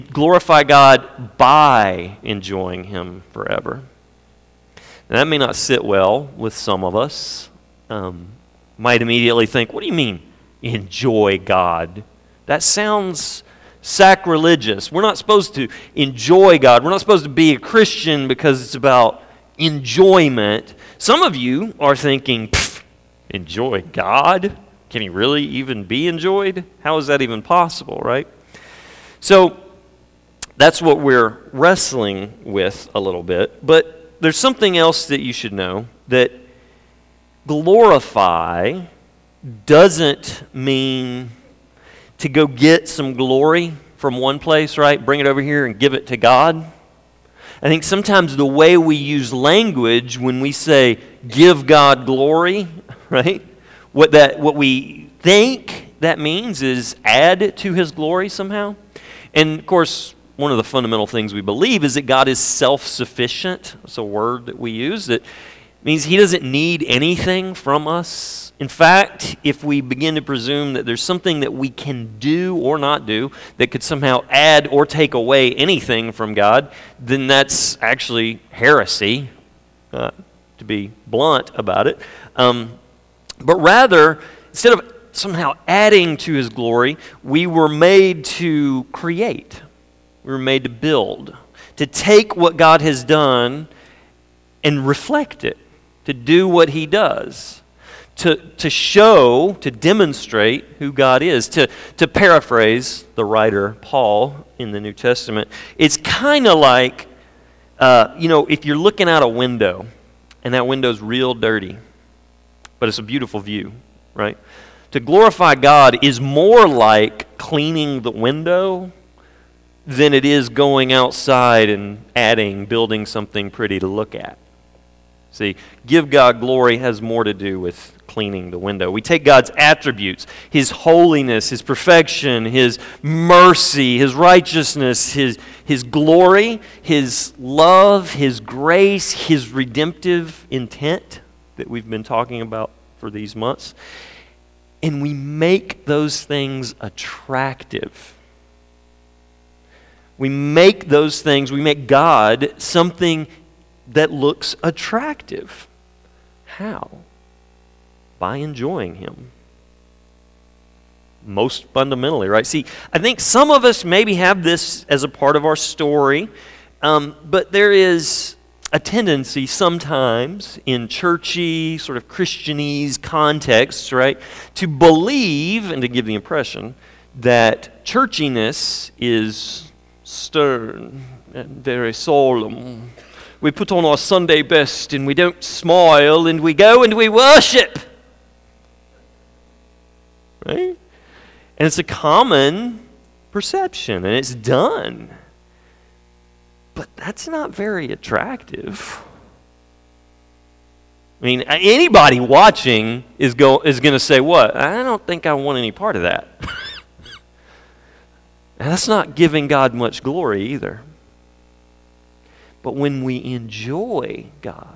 glorify God by enjoying Him forever. Now, that may not sit well with some of us. Might immediately think, what do you mean, enjoy God? That sounds sacrilegious. We're not supposed to enjoy God. We're not supposed to be a Christian because it's about enjoyment. Some of you are thinking, enjoy God? Can He really even be enjoyed? How is that even possible, right? So that's what we're wrestling with a little bit. But there's something else that you should know, that glorify doesn't mean to go get some glory from one place, right? Bring it over here and give it to God. I think sometimes the way we use language when we say give God glory, right? What we think that means is add to His glory somehow. And of course, one of the fundamental things we believe is that God is self-sufficient. It's a word that we use that means He doesn't need anything from us. In fact, if we begin to presume that there's something that we can do or not do that could somehow add or take away anything from God, then that's actually heresy, to be blunt about it. But rather, instead of somehow adding to His glory, we were made to create. We were made to build, to take what God has done and reflect it, to do what He does, to show, to demonstrate who God is. To paraphrase the writer Paul in the New Testament, it's kind of like, if you're looking out a window and that window's real dirty, but it's a beautiful view, right? To glorify God is more like cleaning the window than it is going outside and building something pretty to look at. See, give God glory has more to do with cleaning the window. We take God's attributes, His holiness, His perfection, His mercy, His righteousness, His glory, His love, His grace, His redemptive intent that we've been talking about for these months, and we make those things attractive. We make God something that looks attractive. How? By enjoying Him. Most fundamentally, right? See, I think some of us maybe have this as a part of our story, but there is a tendency sometimes in churchy, sort of Christianese contexts, right, to believe and to give the impression that churchiness is stern and very solemn. We put on our Sunday best and we don't smile and we go and we worship. Right? And it's a common perception and it's done. But that's not very attractive. I mean, anybody watching is going to say, what? I don't think I want any part of that. And that's not giving God much glory either. But when we enjoy God,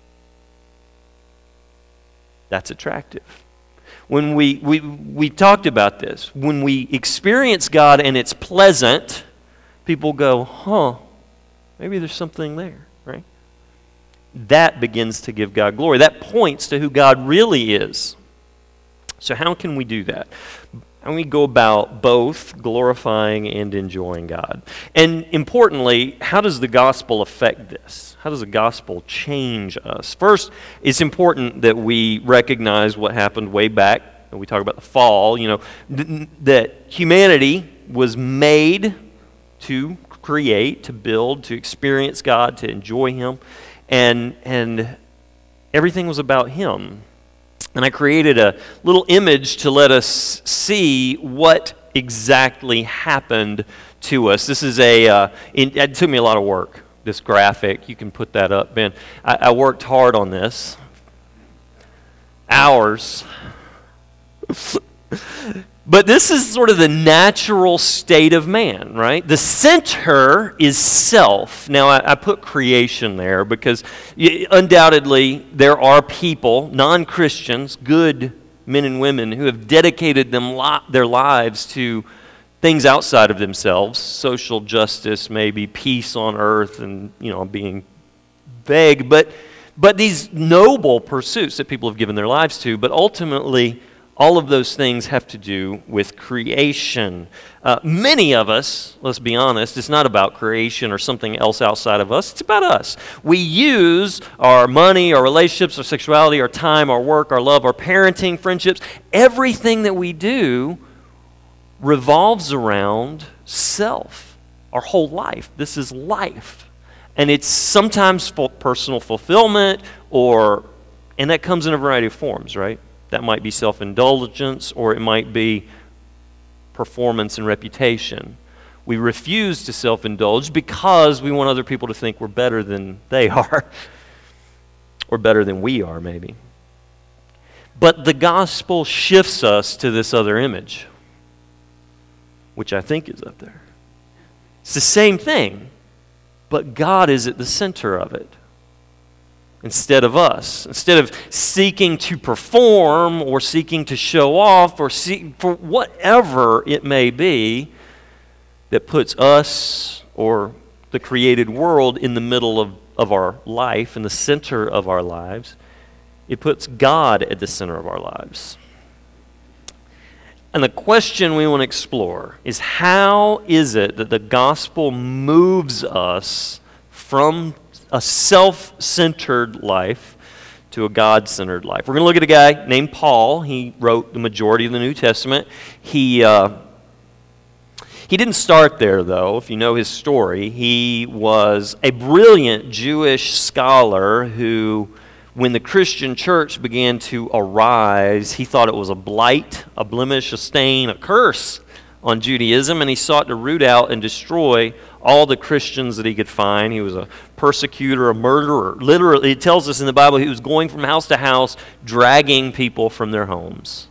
that's attractive. When we talked about this, when we experience God and it's pleasant, people go, maybe there's something there, right? That begins to give God glory. That points to who God really is. So how can we do that? How can we go about both glorifying and enjoying God? And importantly, how does the gospel affect this? How does the gospel change us? First, it's important that we recognize what happened way back when we talk about the fall, that humanity was made to create, to build, to experience God, to enjoy Him, and everything was about Him. And I created a little image to let us see what exactly happened to us. This is it took me a lot of work, this graphic. You can put that up, Ben. I worked hard on this. Hours. But this is sort of the natural state of man, right? The center is self. Now, I put creation there because undoubtedly there are people, non-Christians, good men and women, who have dedicated their lives to things outside of themselves, social justice, maybe peace on earth, and being vague, but these noble pursuits that people have given their lives to. But ultimately, all of those things have to do with creation. Many of us, let's be honest, it's not about creation or something else outside of us. It's about us. We use our money, our relationships, our sexuality, our time, our work, our love, our parenting, friendships. Everything that we do revolves around self, our whole life. This is life. And it's sometimes personal fulfillment, and that comes in a variety of forms, right? That might be self-indulgence, or it might be performance and reputation. We refuse to self-indulge because we want other people to think we're better than they are, or better than we are, maybe. But the gospel shifts us to this other image, which I think is up there. It's the same thing, but God is at the center of it instead of us. Instead of seeking to perform or seeking to show off or seek for whatever it may be that puts us or the created world in the middle of our life, in the center of our lives, it puts God at the center of our lives. And the question we want to explore is, how is it that the gospel moves us from a self-centered life to a God-centered life? We're going to look at a guy named Paul. He wrote the majority of the New Testament. He didn't start there, though. If you know his story, he was a brilliant Jewish scholar who, when the Christian church began to arise, he thought it was a blight, a blemish, a stain, a curse on Judaism, and he sought to root out and destroy all the Christians that he could find. He was a persecutor, a murderer. Literally, it tells us in the Bible he was going from house to house, dragging people from their homes.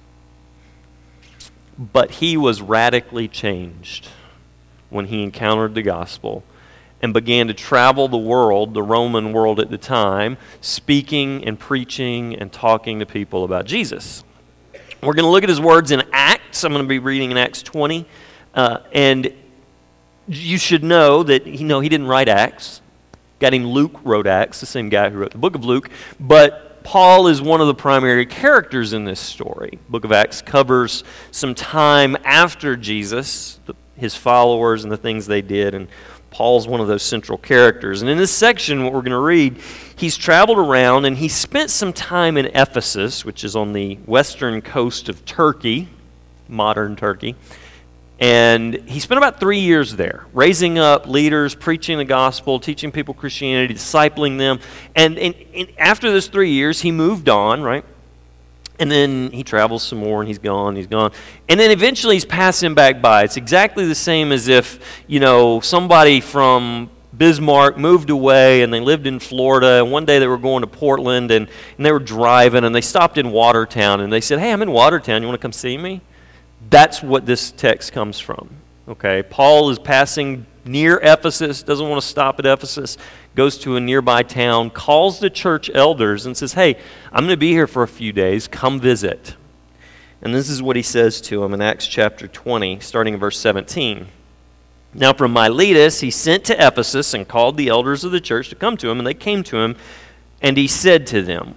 But he was radically changed when he encountered the gospel and began to travel the world, the Roman world at the time, speaking and preaching and talking to people about Jesus. We're going to look at his words in Acts. I'm going to be reading in Acts 20. And you should know that he didn't write Acts. A guy named Luke wrote Acts, the same guy who wrote the book of Luke. But Paul is one of the primary characters in this story. The book of Acts covers some time after Jesus, his followers and the things they did, and Paul's one of those central characters. And in this section, what we're going to read, he's traveled around and he spent some time in Ephesus, which is on the western coast of Turkey, modern Turkey. And he spent about 3 years there, raising up leaders, preaching the gospel, teaching people Christianity, discipling them. And after those 3 years, he moved on, right? And then he travels some more, and he's gone. And then eventually he's passing back by. It's exactly the same as if, somebody from Bismarck moved away, and they lived in Florida, and one day they were going to Portland, and they were driving, and they stopped in Watertown, and they said, "Hey, I'm in Watertown. You want to come see me?" That's what this text comes from. Okay, Paul is passing near Ephesus, doesn't want to stop at Ephesus, goes to a nearby town, calls the church elders and says, "Hey, I'm going to be here for a few days, come visit." And this is what he says to them in Acts chapter 20, starting in verse 17. "Now from Miletus he sent to Ephesus and called the elders of the church to come to him, and they came to him, and he said to them,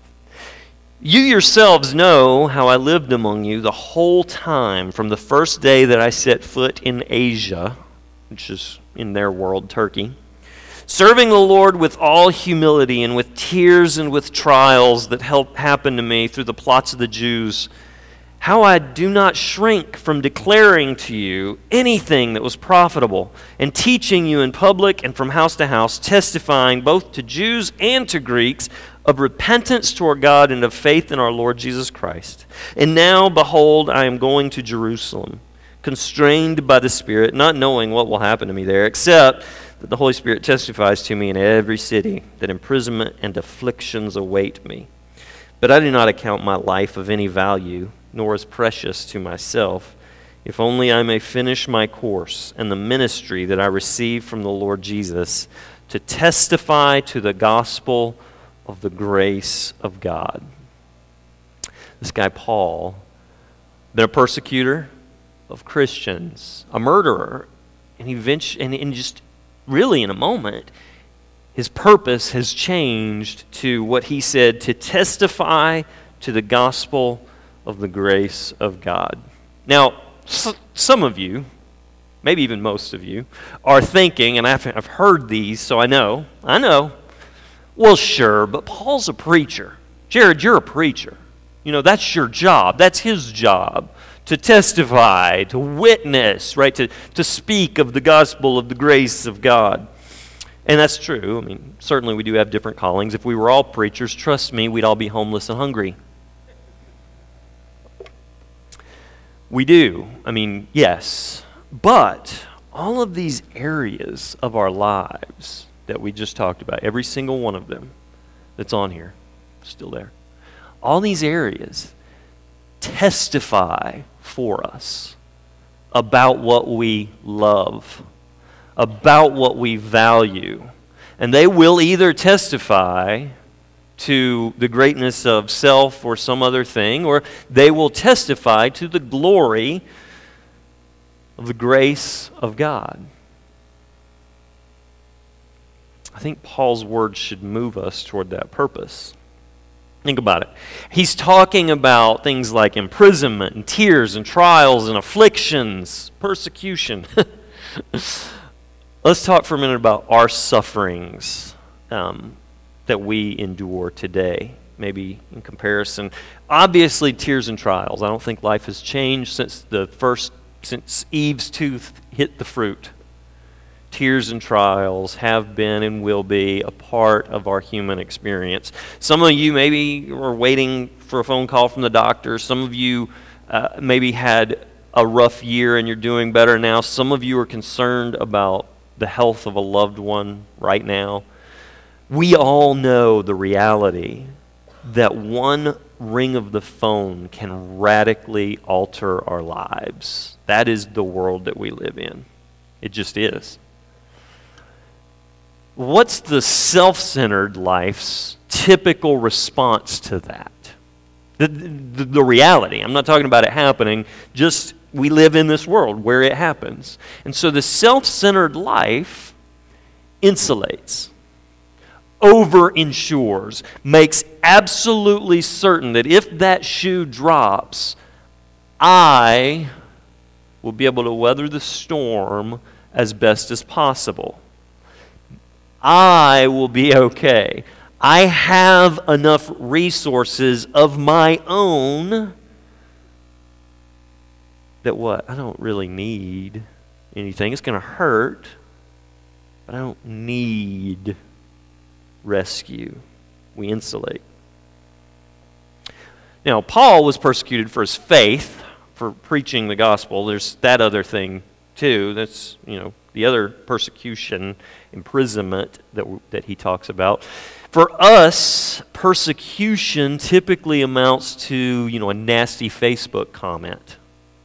'You yourselves know how I lived among you the whole time from the first day that I set foot in Asia,'" which is in their world, Turkey, "'serving the Lord with all humility and with tears and with trials that happened to me through the plots of the Jews, how I do not shrink from declaring to you anything that was profitable, and teaching you in public and from house to house, testifying both to Jews and to Greeks of repentance toward God and of faith in our Lord Jesus Christ. And now, behold, I am going to Jerusalem, constrained by the Spirit, not knowing what will happen to me there, except that the Holy Spirit testifies to me in every city that imprisonment and afflictions await me. But I do not account my life of any value, nor as precious to myself, if only I may finish my course and the ministry that I received from the Lord Jesus, to testify to the gospel of the grace of God." This guy Paul, been a persecutor, of Christians, a murderer, and and just really in a moment, his purpose has changed to what he said, to testify to the gospel of the grace of God. Now, some of you, maybe even most of you, are thinking, and I've heard these, so I know, well, sure, but Paul's a preacher. Jared, you're a preacher. That's your job. That's his job, to testify, to witness, right? To speak of the gospel of the grace of God. And that's true. I mean, certainly we do have different callings. If we were all preachers, trust me, we'd all be homeless and hungry. We do. I mean, yes. But all of these areas of our lives that we just talked about, every single one of them that's on here, still there, all these areas testify for us about what we love, about what we value. And they will either testify to the greatness of self or some other thing, or they will testify to the glory of the grace of God. I think Paul's words should move us toward that purpose. Think about it. He's talking about things like imprisonment and tears and trials and afflictions, persecution. Let's talk for a minute about our sufferings that we endure today, maybe in comparison. Obviously, tears and trials. I don't think life has changed since Eve's tooth hit the fruit. Tears and trials have been and will be a part of our human experience. Some of you maybe were waiting for a phone call from the doctor. Some of you maybe had a rough year and you're doing better now. Some of you are concerned about the health of a loved one right now. We all know the reality that one ring of the phone can radically alter our lives. That is the world that we live in. It just is. What's the self-centered life's typical response to that? The reality. I'm not talking about it happening, just we live in this world where it happens. And so the self-centered life insulates, over-insures, makes absolutely certain that if that shoe drops, I will be able to weather the storm as best as possible. I will be okay. I have enough resources of my own that what? I don't really need anything. It's going to hurt, but I don't need rescue. We insulate. Now, Paul was persecuted for his faith, for preaching the gospel. There's that other thing too. That's, the other persecution, imprisonment that he talks about. For us, persecution typically amounts to, a nasty Facebook comment.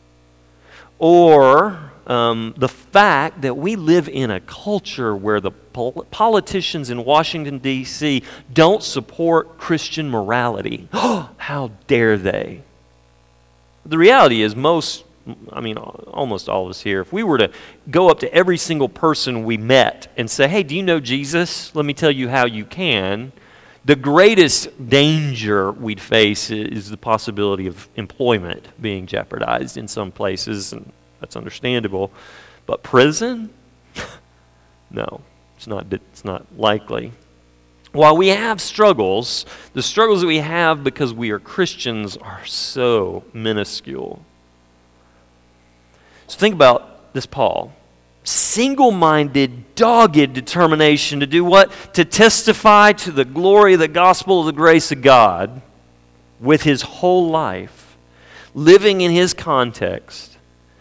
Or the fact that we live in a culture where the politicians in Washington, D.C. don't support Christian morality. How dare they? The reality is almost all of us here, if we were to go up to every single person we met and say, hey, do you know Jesus? Let me tell you how you can. The greatest danger we'd face is the possibility of employment being jeopardized in some places, and that's understandable. But prison? No, it's not likely. While we have struggles, the struggles that we have because we are Christians are so minuscule. So think about this Paul. Single-minded, dogged determination to do what? To testify to the glory of the gospel of the grace of God with his whole life, living in his context.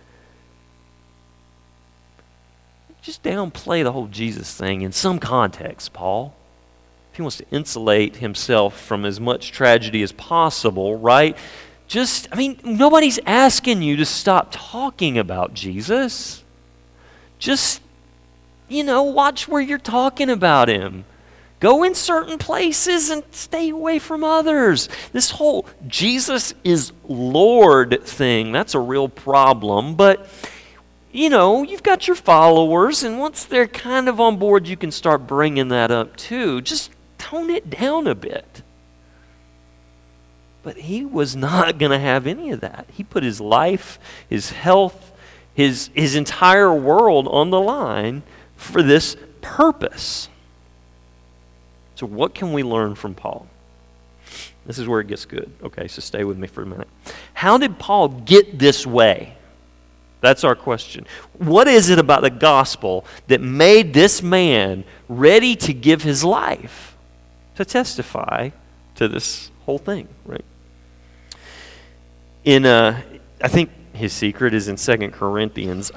Just downplay the whole Jesus thing in some context, Paul. If he wants to insulate himself from as much tragedy as possible, right? Nobody's asking you to stop talking about Jesus. Just, watch where you're talking about him. Go in certain places and stay away from others. This whole Jesus is Lord thing, that's a real problem. But, you've got your followers, and once they're kind of on board, you can start bringing that up too. Just tone it down a bit. But he was not going to have any of that. He put his life, his health, his entire world on the line for this purpose. So what can we learn from Paul? This is where it gets good. Okay, so stay with me for a minute. How did Paul get this way? That's our question. What is it about the gospel that made this man ready to give his life to testify to this whole thing, right? I think his secret is in 2 Corinthians.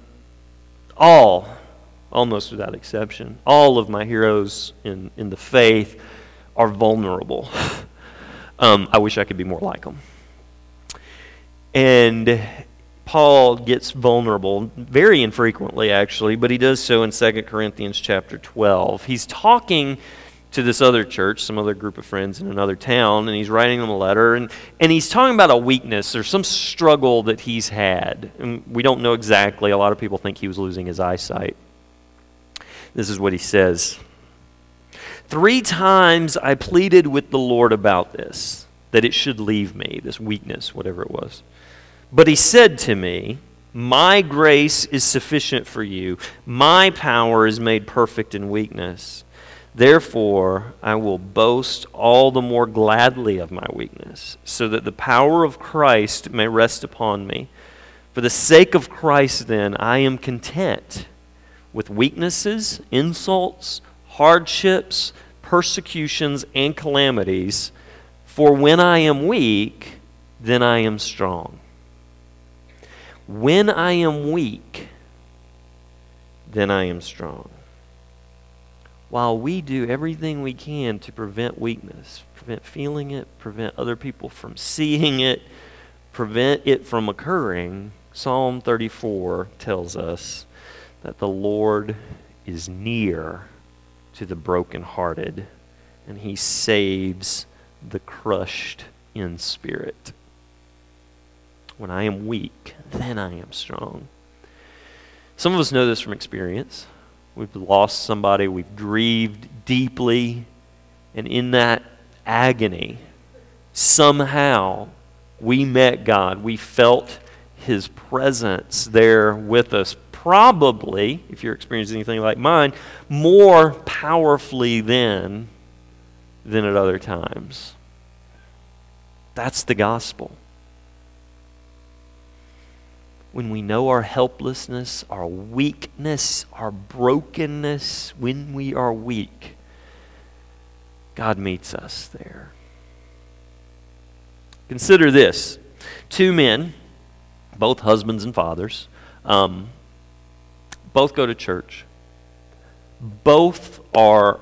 Almost without exception, all of my heroes in the faith are vulnerable. I wish I could be more like them. And Paul gets vulnerable very infrequently, actually, but he does so in 2 Corinthians chapter 12. He's talking to this other church, some other group of friends in another town, and he's writing them a letter, and he's talking about a weakness or some struggle that he's had. And we don't know exactly. A lot of people think he was losing his eyesight. This is what he says. 3 times I pleaded with the Lord about this, that it should leave me, this weakness, whatever it was. But he said to me, my grace is sufficient for you. My power is made perfect in weakness. Therefore, I will boast all the more gladly of my weakness, so that the power of Christ may rest upon me. For the sake of Christ, then, I am content with weaknesses, insults, hardships, persecutions, and calamities. For when I am weak, then I am strong. When I am weak, then I am strong. While we do everything we can to prevent weakness, prevent feeling it, prevent other people from seeing it, prevent it from occurring, Psalm 34 tells us that the Lord is near to the brokenhearted, and he saves the crushed in spirit. When I am weak, then I am strong. Some of us know this from experience. We've lost somebody, we've grieved deeply, and in that agony, somehow we met God. We felt his presence there with us. Probably, if you're experiencing anything like mine, more powerfully than at other times. That's the gospel. When we know our helplessness, our weakness, our brokenness, when we are weak, God meets us there. Consider this. 2 men, both husbands and fathers, both go to church. Both are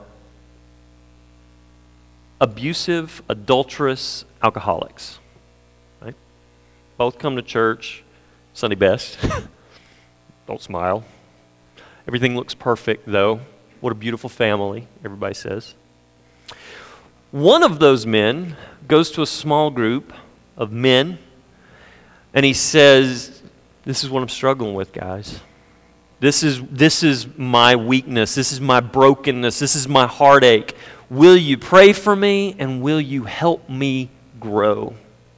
abusive, adulterous alcoholics. Right? Both come to church Sunday best. Don't smile. Everything looks perfect, though. What a beautiful family, everybody says. One of those men goes to a small group of men, and he says, this is what I'm struggling with, guys. This is my weakness. This is my brokenness. This is my heartache. Will you pray for me, and will you help me grow?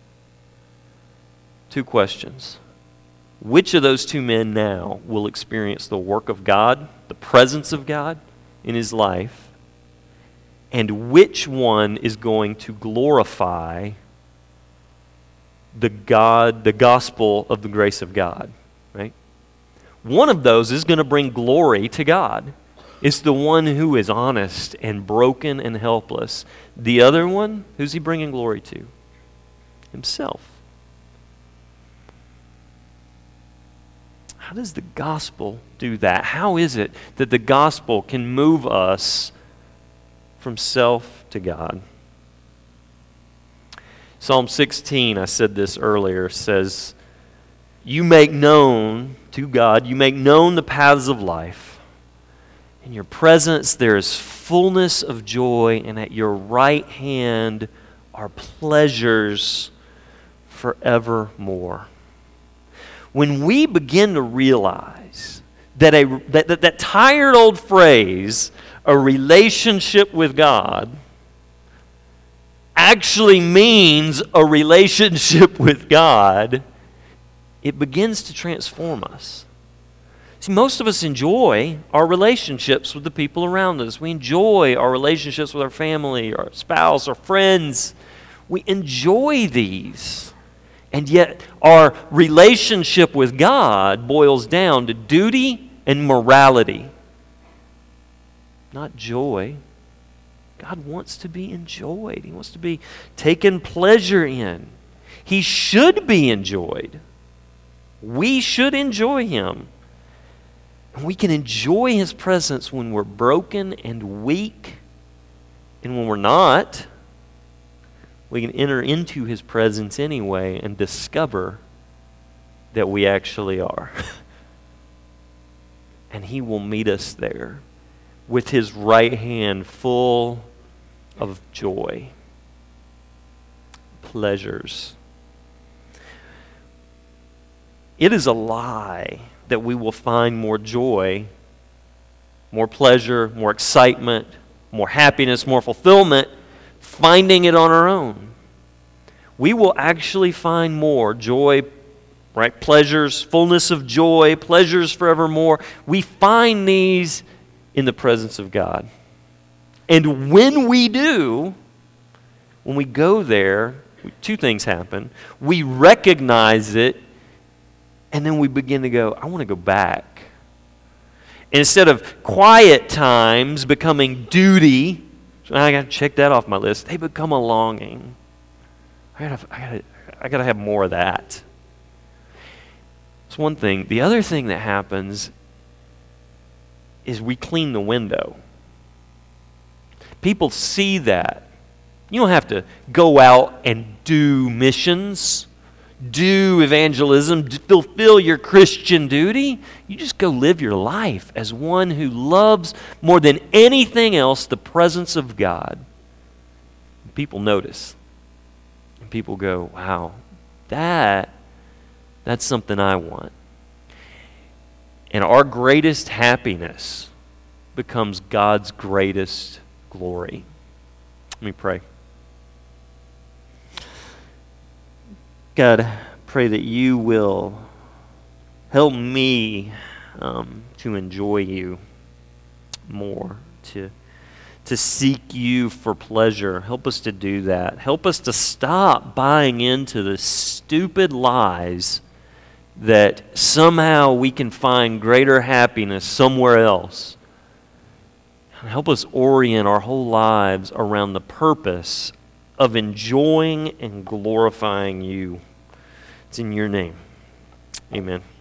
2 questions. Which of those 2 men now will experience the work of God, the presence of God in his life, and which one is going to glorify the gospel of the grace of God, right? One of those is going to bring glory to God. It's the one who is honest and broken and helpless. The other one, who's he bringing glory to? Himself. How does the gospel do that? How is it that the gospel can move us from self to God? Psalm 16, I said this earlier, says, you make known to God, you make known the paths of life. In your presence there is fullness of joy, and at your right hand are pleasures forevermore. When we begin to realize that that tired old phrase, a relationship with God, actually means a relationship with God, it begins to transform us. See, most of us enjoy our relationships with the people around us. We enjoy our relationships with our family, our spouse, our friends. We enjoy these. And yet our relationship with God boils down to duty and morality, not joy. God wants to be enjoyed. He wants to be taken pleasure in. He should be enjoyed. We should enjoy Him. And we can enjoy His presence when we're broken and weak. And when we're not, we can enter into His presence anyway and discover that we actually are. And He will meet us there with His right hand full of joy, pleasures. It is a lie that we will find more joy, more pleasure, more excitement, more happiness, more fulfillment, finding it on our own. We will actually find more joy, right? Pleasures, fullness of joy, pleasures forevermore. We find these in the presence of God. And when we do, when we go there, two things happen. We recognize it, and then we begin to go, I want to go back. And instead of quiet times becoming duty, so I got to check that off my list, they become a longing. I gotta have more of that. It's one thing. The other thing that happens is we clean the window. People see that. You don't have to go out and do missions, do evangelism, fulfill your Christian duty. You just go live your life as one who loves more than anything else the presence of God. People notice. And people go, wow, that's something I want. And our greatest happiness becomes God's greatest glory. Let me pray. God, I pray that you will help me to enjoy you more, to seek you for pleasure. Help us to do that. Help us to stop buying into the stupid lies that somehow we can find greater happiness somewhere else. Help us orient our whole lives around the purpose of enjoying and glorifying you. It's in your name. Amen.